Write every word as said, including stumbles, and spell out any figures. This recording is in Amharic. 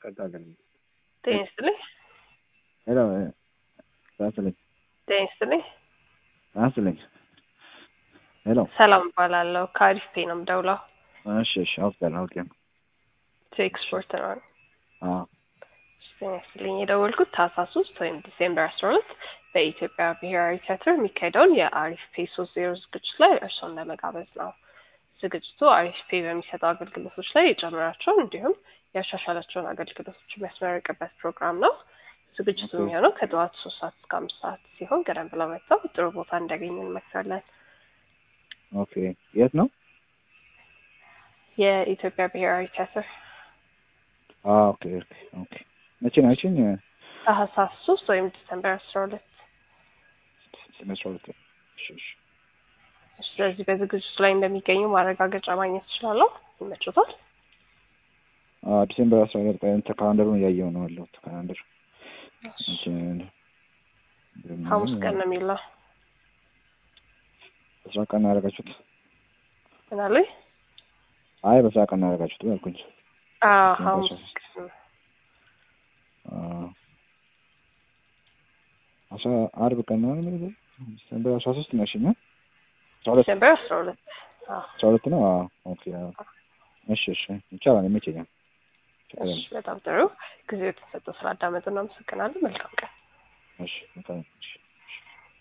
ቀጣለን ጤንስልኝ ሄሎ ታስልኝ ጤንስልኝ ታስልኝ ሄሎ ሰላም ባላለው ካሪፍ ፔ ነው የምደውለው። እሺ እሺ አውቀን አውቀን ኤክስፖርት ነው። አዎ ጤንስልኝ የደወልኩት ታህሳስ ሶስት ወይም ዲሴምበር አስራ ሁለት በኢትዮጵያ ብሔራዊ ቲያትር የሚካሄደውን የአሪፍ ፔ ሶስት ዜሮ ዝግጅት ላይ እርሶን ለመጋበዝ ነው። ዝግጅቱ አሪፍ ፔ በሚሰጠው አገልግሎቶች ላይ የጨመራቸውን እንዲሁም ያሻሻላቸውን አገልግሎቶች የሚያስመርቅበት ፕሮግራም ነው። ዝግጅቱ የሚሆነው ከጠዋት ሶስት ሰዓት እስከ አምስት ሰዓት ሲሆን ቀደም ብለው መጥተው ጥሩ ቦታ እንዲያገኙ እንመክራለን። ኦኬ የት ነው? የኢትዮጵያ ብሔራዊ ቲያትር። አዎ ኦኬ ኦኬ ኦኬ መቼ ነው? እሺ ታህሳስ ሶስት ወይም ዲሴምበር አስራ ሁለት ዲሴምበር ሁለት እሺ እሺ ስለዚህ በዝግጅቱ ላይ እንደሚገኙ ማረጋገጫ ማግኘት ይችላሉ። ይመችዎታል? አዎ ዲሴምበር አስራ ሁለት ቀን ካላንደሩን እያየሁ ነው ያለሁት። ካላንደር ሐሙስ ቀን ነው የሚለው። በስራ ቀን አደረጋችሁት? ምን አለኝ? አይ በስራ ቀን አደረጋችሁት አልኩኝ። አዎ ሐሙስ ቀን አዎ አስራ አርብ ቀን ነው የሚለው። ዲሴምበር አስራ ሶስት ነው። እሺ ነው ዲሴምበር አስራ ሁለት አዎ አስራ ሁለት ነው። አዎ ኦኬ አዎ እሺ እሺ ይቻላል ይመቸኛል። እሺ በጣም ጥሩ ጊዜ ተሰጥቶ ስላዳመጡ እናመሰግናለን። መልካም ቀን። እሺ መልካም እሺ